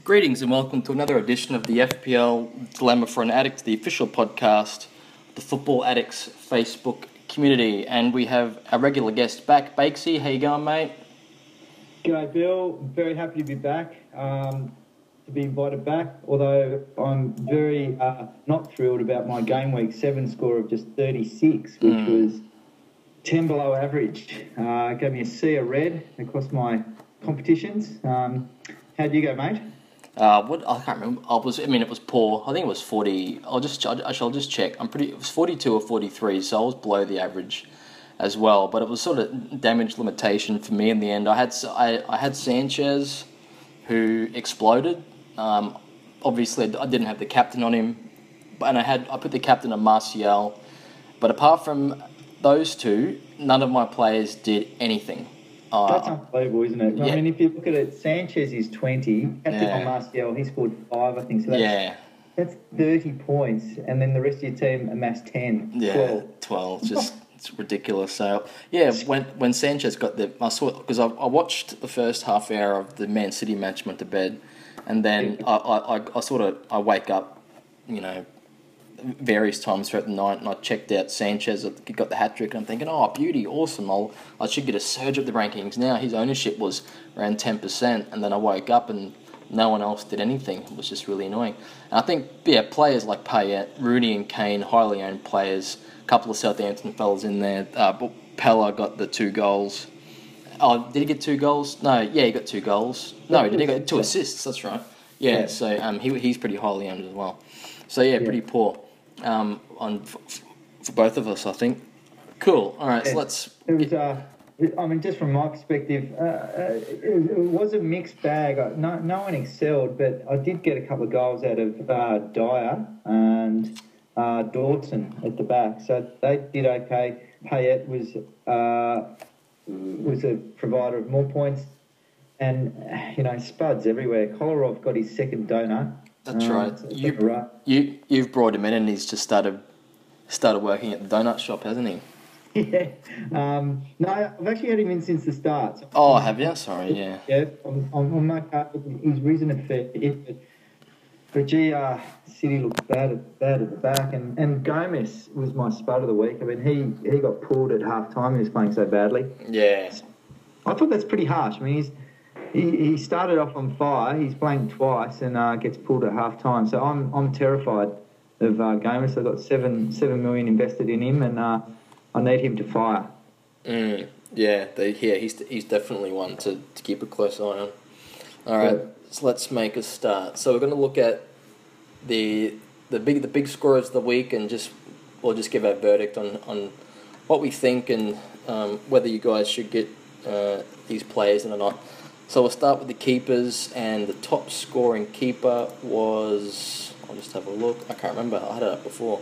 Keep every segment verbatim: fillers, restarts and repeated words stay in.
Greetings and welcome to another edition of the F P L Dilemma for an Addict, the official podcast of the Football Addicts Facebook community. And we have our regular guest back, Bakesy. How you going, mate? G'day, Bill. Very happy to be back, um, to be invited back, although I'm very uh, not thrilled about my game week seven score of just thirty-six, which mm. was ten below average. Uh, gave me a sea of red across my competitions. Um, how'd you go, mate? Uh, what I can't remember. I was. I mean, it was poor. I think it was forty. I'll just. I shall just check. I'm pretty. It was forty-two or forty-three, so I was below the average, as well. But it was sort of damage limitation for me in the end. I had. I, I had Sanchez, who exploded. Um, obviously, I didn't have the captain on him, and I had. I put the captain on Martial, but apart from those two, none of my players did anything. Uh, That's unbelievable, isn't it? Yeah. I mean, if you look at it, Sanchez is twenty. Captain yeah. on Martial, he scored five, I think. So that's, yeah. that's thirty points, and then the rest of your team amassed ten. Yeah, twelve. twelve. Just it's ridiculous. So yeah, when when Sanchez got the, I saw because I, I watched the first half hour of the Man City match, went to bed, and then I, I, I sort of I wake up, you know, various times throughout the night, and I checked out Sanchez. He got the hat trick, and I'm thinking, oh, beauty, awesome! I'll, I should get a surge of the rankings now. His ownership was around ten percent, and then I woke up and no one else did anything. It was just really annoying. And I think, yeah, players like Payet, Rooney, and Kane, highly owned players. A couple of Southampton fellas in there. Uh, but Pella got the two goals. Oh, did he get two goals? No, yeah, he got two goals. No, did he get two assists? That's right. Yeah, yeah. so um, he he's pretty highly owned as well. So yeah, pretty yeah. poor. Um, on for, for both of us, I think. Cool. All right, yeah. so let's. It was. Uh, I mean, just from my perspective, uh, it, it was a mixed bag. No, no one excelled, but I did get a couple of goals out of uh, Dyer and uh, Dawson at the back, so they did okay. Payet was uh, was a provider of more points, and you know, spuds everywhere. Kolarov got his second donut. That's um, right. You, right. you, you've brought him in and he's just started started working at the donut shop, hasn't he? Yeah. Um, no, I've actually had him in since the start. So oh, have you? Sorry, yeah. Yeah, I'm, I'm, I'm okay. He's risen a fair bit, but, but gee, uh, City looked bad at, bad at the back, and, and Gomez was my spud of the week. I mean, he, he got pulled at half-time. He was playing so badly. Yeah. I thought that's pretty harsh. I mean, he's... He, he started off on fire. He's playing twice and uh, gets pulled at half time. So I'm I'm terrified of uh, Gomez. I've got seven seven million invested in him, and uh, I need him to fire. Mm, yeah, they, yeah, he's he's definitely one to, to keep a close eye on. All right, yeah. So let's make a start. So we're going to look at the the big the big scorers of the week, and just we'll just give our verdict on, on what we think and um, whether you guys should get uh, these players in or not. So we'll start with the keepers, and the top scoring keeper was, I'll just have a look, I can't remember, I had it up before,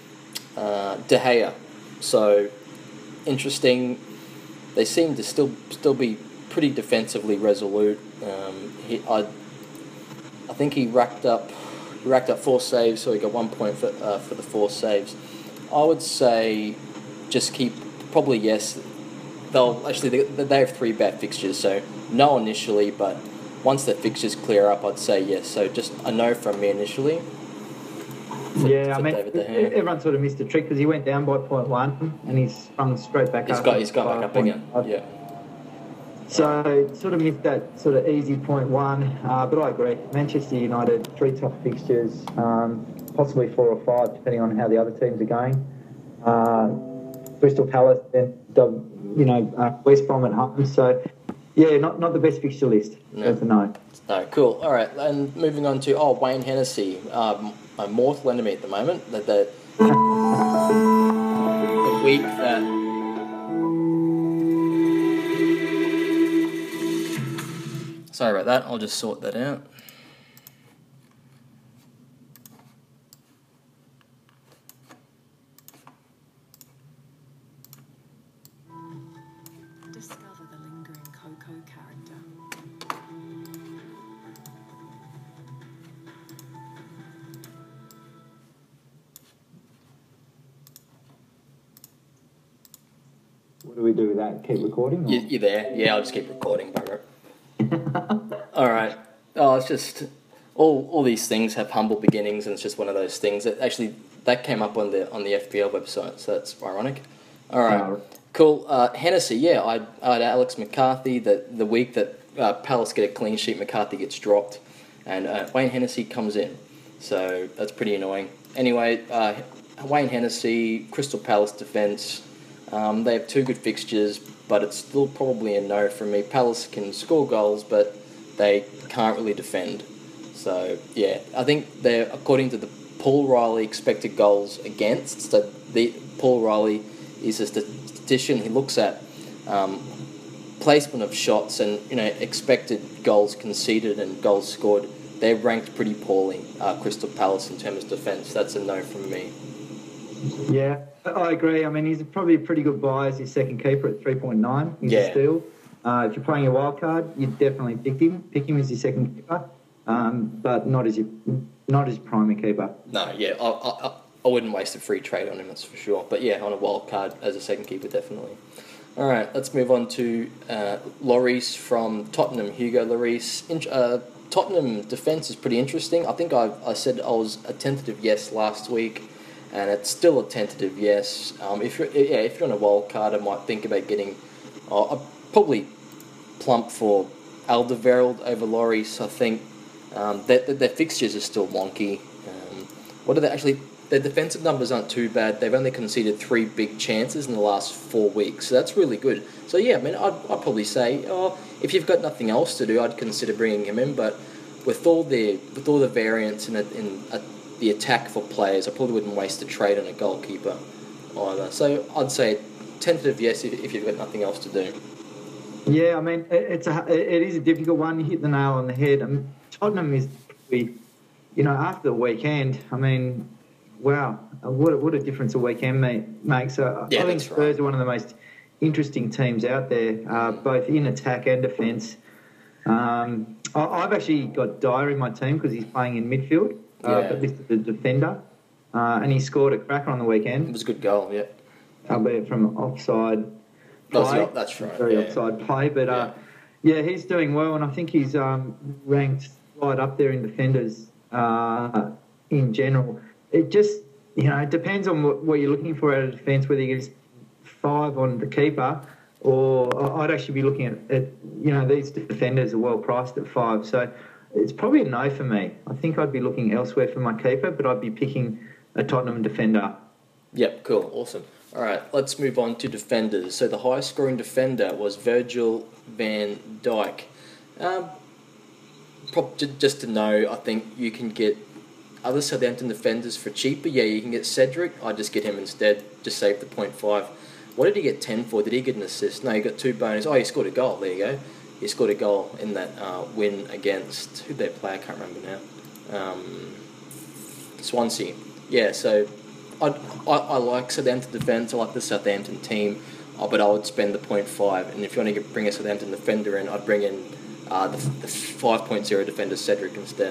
uh, De Gea. So, interesting, they seem to still still be pretty defensively resolute. Um, he, I, I think he racked up he racked up four saves, so he got one point for, uh, for the four saves. I would say just keep, probably yes, they'll actually they, they have three bad fixtures, so no initially, but once the fixtures clear up, I'd say yes. So just a no from me initially. For, yeah, for I mean, everyone sort of missed a trick because he went down by point one and he's sprung straight back he's up. Got, he's got back up again. Yeah. So sort of missed that sort of easy point one, uh, but I agree. Manchester United, three top fixtures, um, possibly four or five, depending on how the other teams are going. Uh, Crystal Palace, then you know uh, West Brom at home. So yeah, not not the best fixture list. No. That's a no. No, cool. All right, and moving on to oh Wayne Hennessy, um, my mortal enemy at the moment. The the, the week that. Sorry about that. I'll just sort that out. Discover the lingering Coco character. What do we do with that? Keep recording? You, you there? Yeah, I'll just keep recording, bugger. All right. Oh, it's just all all these things have humble beginnings, and it's just one of those things that actually that came up on the on the F P L website, so that's ironic. All right, Uh, cool. Uh, Hennessy, yeah, I I had Alex McCarthy that the week that uh, Palace get a clean sheet, McCarthy gets dropped, and uh, Wayne Hennessy comes in, so that's pretty annoying. Anyway, uh, Wayne Hennessy, Crystal Palace defence, um, they have two good fixtures, but it's still probably a no from me. Palace can score goals, but they can't really defend. So, yeah, I think they're, according to the Paul Riley expected goals against, so the Paul Riley is a statistician. He looks at um, placement of shots and, you know, expected goals conceded and goals scored. They're ranked pretty poorly, uh, Crystal Palace, in terms of defence. That's a no from me. Yeah, I agree. I mean, he's probably a pretty good buy as his second keeper at three point nine. He's Yeah. a steal. Uh, if you're playing a wild card, you'd definitely pick him. Pick him as your second keeper, um, but not as your not as primary keeper. No, yeah, I, I, I wouldn't waste a free trade on him, that's for sure. But yeah, on a wild card as a second keeper, definitely. All right, let's move on to uh, Lloris from Tottenham. Hugo Lloris. In, uh, Tottenham defence is pretty interesting. I think I I said I was a tentative yes last week, and it's still a tentative yes. Um, if you're yeah, if you're on a wild card, I might think about getting. Uh, I'd probably plump for Alderweireld over Lloris. I think um, their, their fixtures are still wonky. Um, what are they actually? Their defensive numbers aren't too bad. They've only conceded three big chances in the last four weeks, so that's really good. So yeah, I mean, I'd, I'd probably say, oh, if you've got nothing else to do, I'd consider bringing him in. But with all the with all the variance in, a, in a, the attack for players, I probably wouldn't waste a trade on a goalkeeper either. So I'd say tentative yes if, if you've got nothing else to do. Yeah, I mean, it, it's a it is a difficult one. You hit the nail on the head. I mean, Tottenham is, probably, you know, after the weekend. I mean, wow, what a, what a difference a weekend make, makes. So Yeah, I think that's Spurs right. are one of the most interesting teams out there, uh, both in attack and defence. Um, I, I've actually got Dyer in my team because he's playing in midfield, uh, Yeah. but listed as a defender, uh, and he scored a cracker on the It weekend, was a good goal, yeah. albeit from offside. That was play. the- that's right, Very yeah. offside play, but uh, yeah, he's doing well, and I think he's um, ranked right up there in defenders uh, in general. It just, you know, it depends on what, what you're looking for out of defence, whether you get five on the keeper, or I'd actually be looking at, at, you know, these defenders are well priced at five, so it's probably a no for me. I think I'd be looking elsewhere for my keeper, but I'd be picking a Tottenham defender. Yep, cool, awesome. All right, let's move on to defenders. So the highest scoring defender was Virgil van Dijk. Um, prob- j- just to know, I think you can get other Southampton defenders for cheaper. Yeah, you can get Cedric. I'd just get him instead. Just save the point five. What did he get ten for? Did he get an assist? No, he got two bonus. Oh, he scored a goal. There you go. He scored a goal in that uh, win against who they play. I can't remember now. Um, Swansea. Yeah, so I'd, I I like Southampton defence. I like the Southampton team, uh, but I would spend the point five. And if you want to get, bring a Southampton defender in, I'd bring in uh, the, the five point oh defender Cedric instead.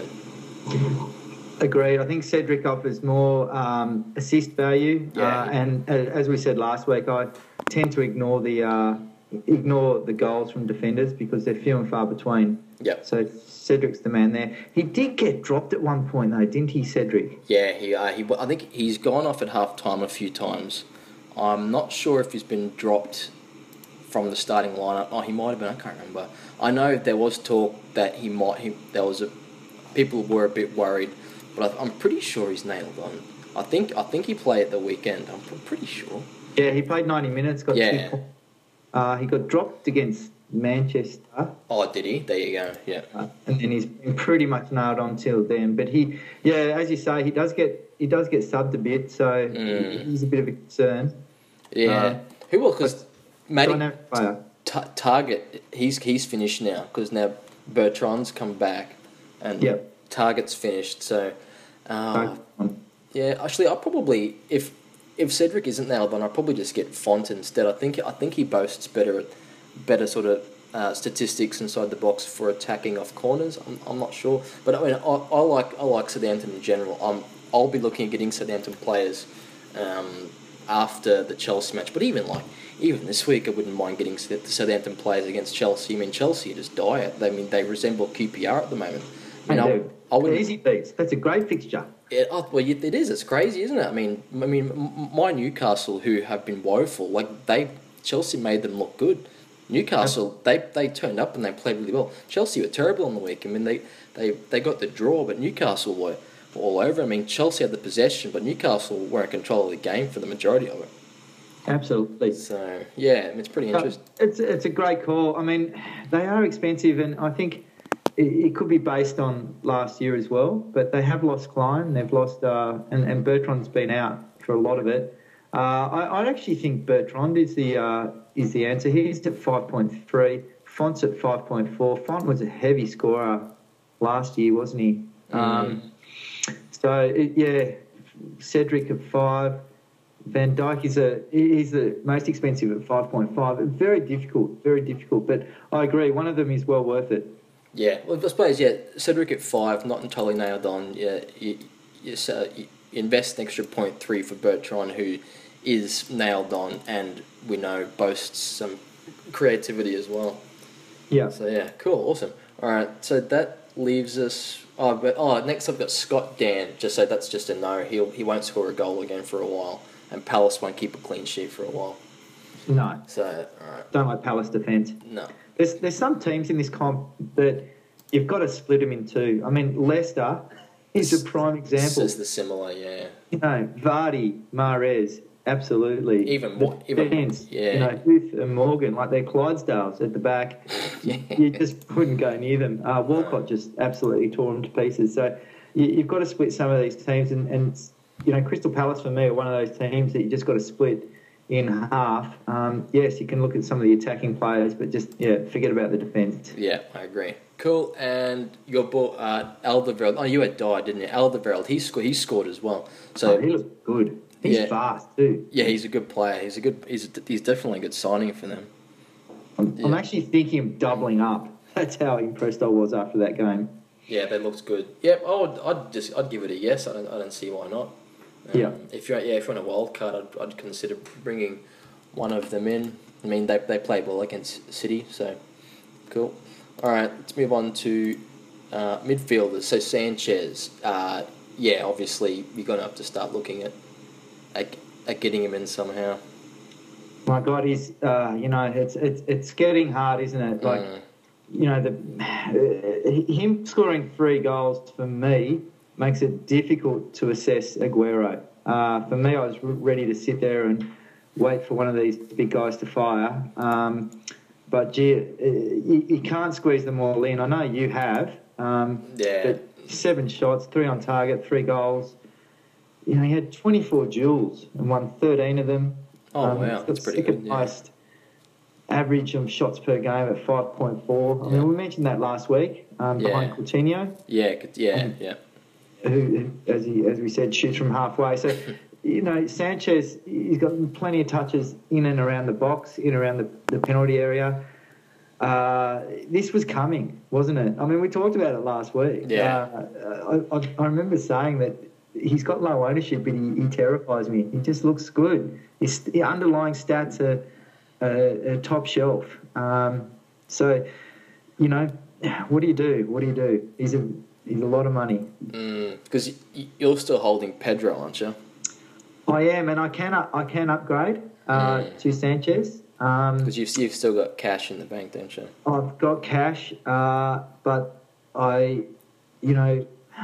Agreed. I think Cedric offers more um, assist value, Yeah. uh, and uh, as we said last week, I tend to ignore the uh, ignore the goals from defenders because they're few and far between. Yep. So Cedric's the man there. He did get dropped at one point though, didn't he, Cedric? Yeah, he, uh, he. I think he's gone off at half time a few times. I'm not sure if he's been dropped from the starting lineup. Oh, he might have been. I can't remember. I know there was talk that he might. He, there was a. People were a bit worried, but I, I'm pretty sure he's nailed on. I think. I think he played at the weekend. I'm pr- pretty sure. Yeah, he played ninety minutes. Got Yeah. two points. Uh, he got dropped against Manchester. Oh, did he? There you go. Yeah. Uh, and then he's been pretty much nailed on till then. But he, yeah, as you say, he does get he does get subbed a bit, so Mm. he's a bit of a concern. Yeah. Uh, Who will? Because Matty Dynamic player. T- Target. He's he's finished now because now Bertrand's come back, and Yep. Target's finished. So. Uh, Yeah, actually, I probably if if Cedric isn't nailed on, I'll probably just get Font instead. I think I think he boasts better better sort of uh, statistics inside the box for attacking off corners. I'm, I'm not sure, but I mean, I, I like I like Southampton in general. I'm I'll be looking at getting Southampton players um, after the Chelsea match. But even like even this week, I wouldn't mind getting the Southampton players against Chelsea. I mean, Chelsea just die. I mean, they resemble Q P R at the moment. I mean, They I, do. I wouldn't. Easy beats. That's a great fixture. It, oh, well, it is. It's crazy, isn't it? I mean, I mean, m- my Newcastle, who have been woeful, like they Chelsea made them look good. Newcastle, they they turned up and they played really well. Chelsea were terrible on the week. I mean, they, they, they got the draw, but Newcastle were, were all over. I mean, Chelsea had the possession, but Newcastle were in control of the game for the majority of it. Absolutely. So yeah, I mean, it's pretty interesting. It's it's a great call. I mean, they are expensive, and I think it, it could be based on last year as well. But they have lost Klein, they've lost, uh, and and Bertrand's been out for a lot of it. Uh, I I actually think Bertrand is the uh, is the answer. He's at five point three. Font's at five point four. Font was a heavy scorer last year, wasn't he? Mm. Um, so it, yeah, Cedric at five. Van Dijk is a he's the most expensive at five point five. Very difficult, very difficult. But I agree, one of them is well worth it. Yeah, well, I suppose yeah, Cedric at five, not entirely nailed on. Yeah, you, you, so you invest an extra point three for Bertrand, who is nailed on, and we know boasts some creativity as well. Yeah. So yeah, cool, awesome. All right, so that leaves us. Oh, but oh, next I've got Scott Dan. Just so that's just a no. He'll he won't score a goal again for a while. And Palace won't keep a clean sheet for a while. No. So, all right. Don't like Palace defence. No. There's there's some teams in this comp that you've got to split them in two. I mean, Leicester is a prime example. It's the similar, yeah. You know, Vardy, Mahrez, absolutely. Even more, even defence, yeah. You know, Huth and Morgan, like they're Clydesdales at the back. Yeah. You just couldn't go near them. Uh, Walcott just absolutely tore them to pieces. So you, you've got to split some of these teams, and, and you know, Crystal Palace for me are one of those teams that you just got to split in half. Um, yes, you can look at some of the attacking players, but just yeah, forget about the defence. Yeah, I agree. Cool. And your ball, uh, Alderweireld. Oh, you had died, didn't you? Alderweireld. He scored. He scored as well. So oh, he looks good. He's yeah. fast too. Yeah, he's a good player. He's a good. He's a, he's definitely a good signing for them. I'm, Yeah. I'm actually thinking of doubling up. That's how impressed I was after that game. Yeah, that looks good. Yep. I would, I'd just. I'd give it a yes. I don't. I don't see why not. Um, Yeah. If you're yeah, if you're on a wild card, I'd, I'd consider bringing one of them in. I mean, they they play well against City, so cool. All right, let's move on to uh, midfielders. So Sanchez, uh, yeah, obviously you're gonna have to start looking at at, at getting him in somehow. My God, he's uh, you know, it's it's it's getting hard, isn't it? Like, Mm. you know, the uh, him scoring three goals for me makes it difficult to assess Aguero. Uh, for me, I was ready to sit there and wait for one of these big guys to fire. Um, but gee, you, you can't squeeze them all in. I know you have. Um, Yeah. But seven shots, three on target, three goals. You know, he had twenty-four duels and won thirteen of them. Oh Um, wow, he's that's got pretty second good. Yeah. highest average of shots per game at five point four. I mean, we mentioned that last week um, Yeah. behind Coutinho, Yeah, good- yeah, Um, yeah. who, who, as he as we said, shoots from halfway. So, you know, Sanchez, he's got plenty of touches in and around the box, in and around the, the penalty area. Uh, this was coming, wasn't it? I mean, we talked about it last week. Yeah. Uh, I, I, I remember saying that he's got low ownership, but he, he terrifies me. He just looks good. His the underlying stats are, are, are top shelf. Um, so, you know, what do you do? What do you do? He's a he's a lot of money. Because y you're still holding Pedro, aren't you? I am, and I can I can upgrade uh, Mm. to Sanchez. Um, Because you've you've still got cash in the bank, don't you? I've got cash, uh, but I, you know,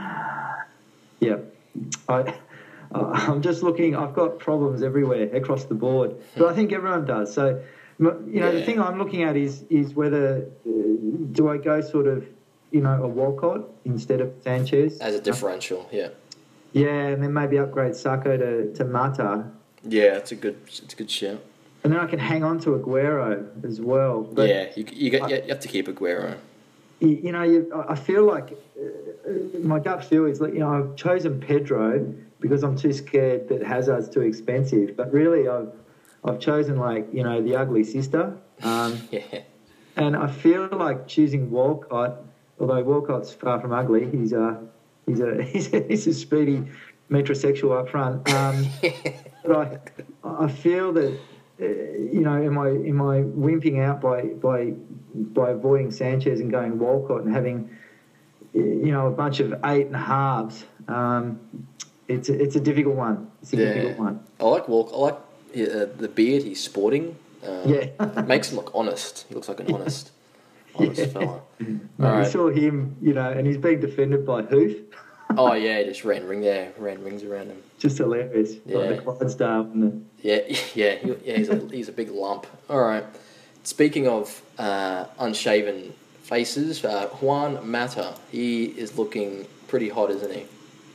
yeah, I, I'm just looking. I've got problems everywhere across the board, but I think everyone does. So, m- you know, the Yeah. thing I'm looking at is is whether uh, do I go sort of, you know, a Walcott instead of Sanchez As a differential, yeah. Yeah, and then maybe upgrade Sacco to to Mata, Yeah, it's a good it's a good shout. and then I can hang on to Aguero as well. But yeah, you you, get, you have to keep Aguero. you, you know, you, I feel like uh, my gut feel is like, you know, I've chosen Pedro because I'm too scared that Hazard's too expensive. But really, I've I've chosen like, you know, the ugly sister. Um, Yeah. and I feel like choosing Walcott, although Walcott's far from ugly. He's a he's a he's a, he's a speedy metrosexual up front. Um, but I I feel that. Uh, you know, am I am I wimping out by by by avoiding Sanchez and going Walcott and having you know, a bunch of eight and a halves. Um, it's a, it's a difficult one. It's a Yeah. difficult one. I like Walk. I like uh, the beard he's sporting. Um, Yeah. makes him look honest. He looks like an honest, honest Yeah. fella. No, All we right. saw him, you know, and he's being defended by Hoof. Oh yeah, he just ran ring. Yeah, ran rings around him. Just hilarious. Yeah. Like the Clydesdale and the Yeah, yeah, he, yeah. He's a he's a big lump. All right. Speaking of uh, unshaven faces, uh, Juan Mata. He is looking pretty hot, isn't he?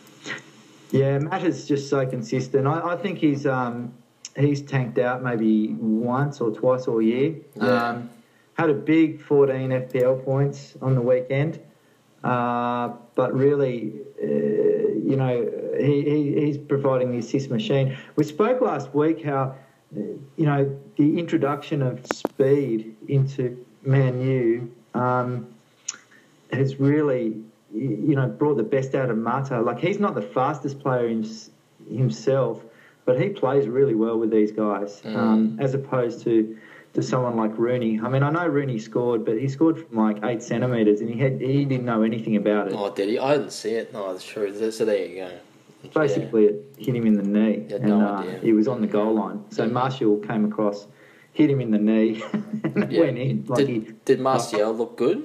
Yeah, Matt is just so consistent. I, I think he's um, he's tanked out maybe once or twice all year. Yeah. Um, had a big fourteen F P L points on the weekend, uh, but really, uh, you know, he, he, he's providing the assist machine. We spoke last week how, uh, you know, the introduction of speed into Man U um, has really, you know, brought the best out of Mata. Like, he's not the fastest player hims- himself, but he plays really well with these guys, Mm. um, as opposed to to someone like Rooney. I mean, I know Rooney scored, but he scored from like eight centimetres, and he had he didn't know anything about it. Oh, did he? I didn't see it. No, that's true. So there you go. Basically, it hit him in the knee, Had and no uh, idea. he was on the goal line. So Mhm. Martial came across, hit him in the knee, and it Yeah. went in. Like Did, he, did Martial look good?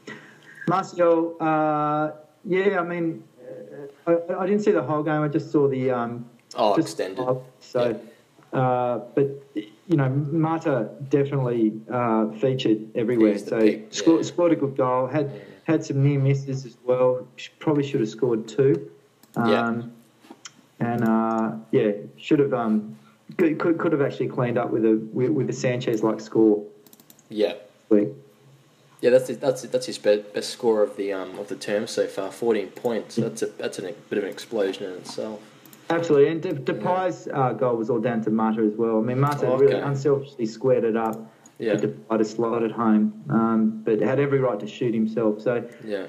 Martial, uh, yeah, I mean, uh, I, I didn't see the whole game. I just saw the um, Oh, just extended. So, uh, but you know, Mata definitely uh, featured everywhere. He's the So pick, scored, yeah. scored a good goal. Had had some near misses as well. Sh- Probably should have scored two. Yeah. Um, and uh, yeah, should have um, could, could could have actually cleaned up with a with, with a Sanchez like score. Yeah. Week. Yeah, that's that's that's his best, best score of the um of the term so far. Fourteen points. That's a that's a bit of an explosion in itself. Absolutely, and De- Depay's uh, goal was all down to Mata as well. I mean, Mata Oh, really okay. unselfishly squared it up Yeah. for Depay to slide it home, um, but had every right to shoot himself. So, Yeah.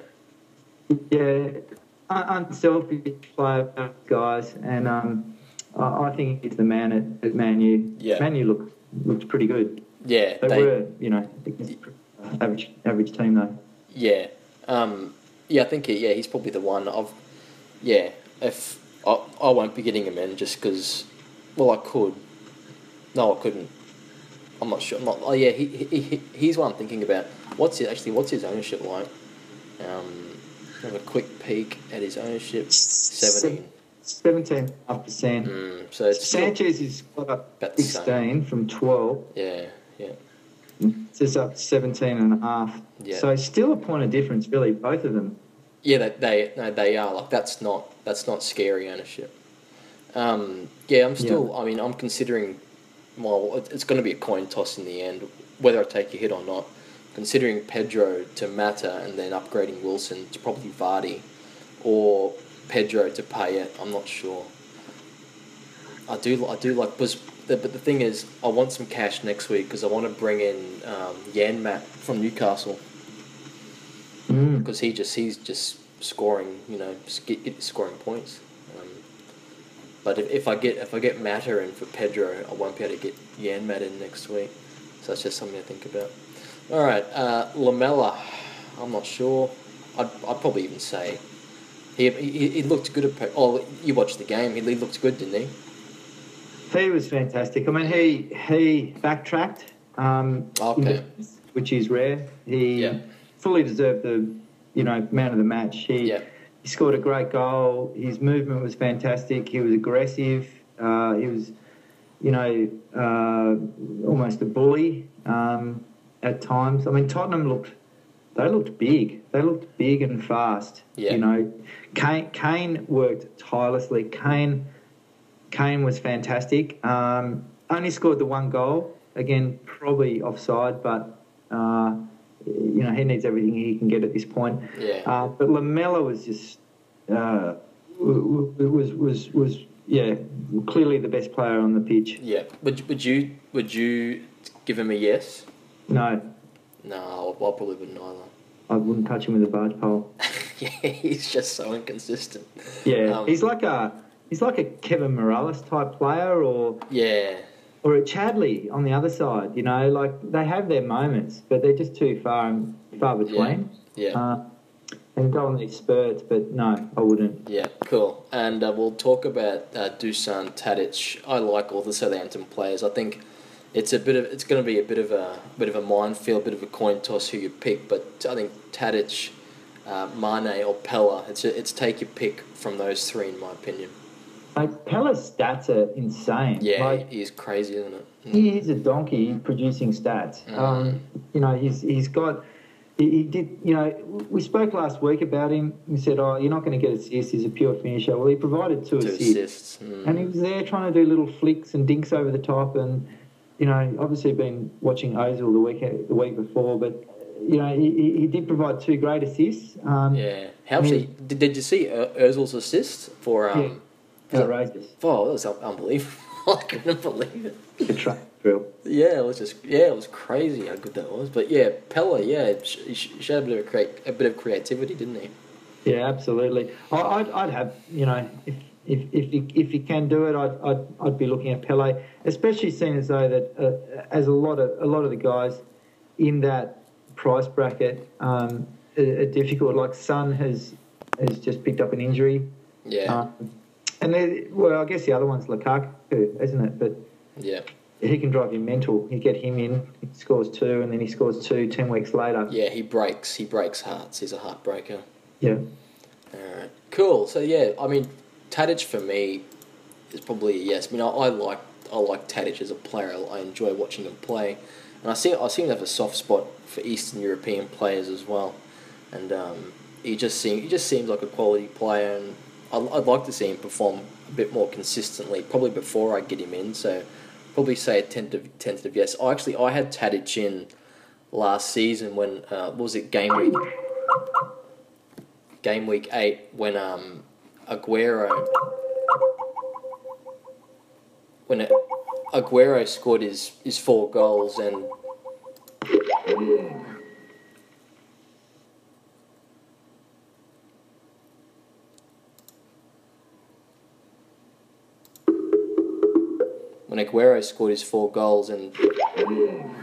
yeah, un- unselfish player, guys, and um, I-, I think he's the man at, at Man U. Yeah. Man U looked looked pretty good. Yeah. They, They, were, you know, against average average team though. yeah. Um. Yeah, I think he, yeah he's probably the one. Of yeah. If I I won't be getting him in just because. Well, I could. No, I couldn't. I'm not sure. I'm not. Oh yeah, he, he, he he's one I'm thinking about. What's his, actually? What's his ownership like? Um. Have a quick peek at his ownership. Seventeen. Seventeen half percent. Mm, so it's still, Sanchez is got up About the same. sixteen from twelve. yeah, yeah, It's just up to seventeen and a half. Yeah. So still a point of difference, really, both of them. yeah. They they no, they are like that's not that's not scary ownership. Um. Yeah, I'm still. I mean, I'm considering. Well, it- it's going to be a coin toss in the end, whether I take a hit or not. Considering Pedro to Mata and then upgrading Wilson to probably Vardy, or Pedro to Payet, I'm not sure. I do, I do like, because the, but the thing is, I want some cash next week because I want to bring in um, Jan Matt from Newcastle Mm. because he just he's just scoring, you know, sk- scoring points. Um, but if, if I get if I get Mata in for Pedro, I won't be able to get Jan Matt in next week. So that's just something to think about. All right, uh, Lamella. I'm not sure. I'd, I'd probably even say he, he he looked good at. Pe- Oh, you watched the game. He, he looked good, didn't he? He was fantastic. I mean, he he backtracked, um, Okay. which is rare. He Yeah. fully deserved the, you know, man of the match. He Yeah. he scored a great goal. His movement was fantastic. He was aggressive. Uh, he was, you know, uh, almost a bully um, at times. I mean, Tottenham looked. They looked big. They looked big and fast. Yeah. You know, Kane, Kane worked tirelessly. Kane, Kane was fantastic. Um, only scored the one goal. Again, probably offside, but uh, you know he needs everything he can get at this point. Yeah. Uh, but Lamella was just uh, w- w- was was was yeah clearly the best player on the pitch. Yeah. Would would you would you give him a yes? No, No, I probably wouldn't either. I wouldn't touch him with a barge pole. Yeah, he's just so inconsistent. Yeah, Um, he's like a he's like a Kevin Morales type player, or Yeah. or a Chadley on the other side. You know, like they have their moments, but they're just too far and far between. Yeah. Uh, and go on these spurts, but no, I wouldn't. Yeah, cool. And uh, we'll talk about uh, Dusan Tadic. I like all the Southampton players. I think it's a bit of it's going to be a bit of a bit of a minefield, bit of a coin toss who you pick. But I think Tadic, uh, Mane, or Pella. It's a, it's take your pick from those three, in my opinion. Like, Pella's stats are insane. Yeah, like, he is crazy, isn't it? Mm. He is a donkey producing stats. Mm. Um, you know, he's he's got. He, he did. You know, we spoke last week about him. We said, "Oh, you're not going to get assists. He's a pure finisher." Well, he provided two, Two assists, assists. Mm. and he was there trying to do little flicks and dinks over the top. And you know, obviously been watching Ozil the week the week before, but you know, he, he did provide two great assists. Um, Yeah. How actually did, did you see uh, Ozil's assist for? Um, yeah. Outrageous. Oh, that was unbelievable. I couldn't believe it. The track drill. Yeah, it was just yeah, it was crazy how good that was. But yeah, Pella, yeah, he showed a bit of create a bit of creativity, didn't he? Yeah, absolutely. I- I'd I'd have you know if if if you, if you can do it, I'd I'd I'd be looking at Pele, especially seeing as though that uh, as a lot of a lot of the guys in that price bracket um, are, are difficult. Like Son has has just picked up an injury. Yeah. Um, And then, well, I guess the other one's Lukaku, isn't it? But yeah, he can drive you mental. You get him in, he scores two, and then he scores two ten weeks later. yeah, he breaks he breaks hearts. He's a heartbreaker. Yeah. All right, cool. So yeah, I mean, Tadic for me is probably a yes. I mean, I, I like I like Tadic as a player. I enjoy watching him play, and I see I seem to have a soft spot for Eastern European players as well. And um, he just seems he just seems like a quality player, and I'd, I'd like to see him perform a bit more consistently. Probably before I get him in. So probably say a tentative tentative yes. I actually I had Tadic in last season when uh, what was it game week game week eight when um Aguero when it, Aguero scored his, his four goals and when Aguero scored his four goals and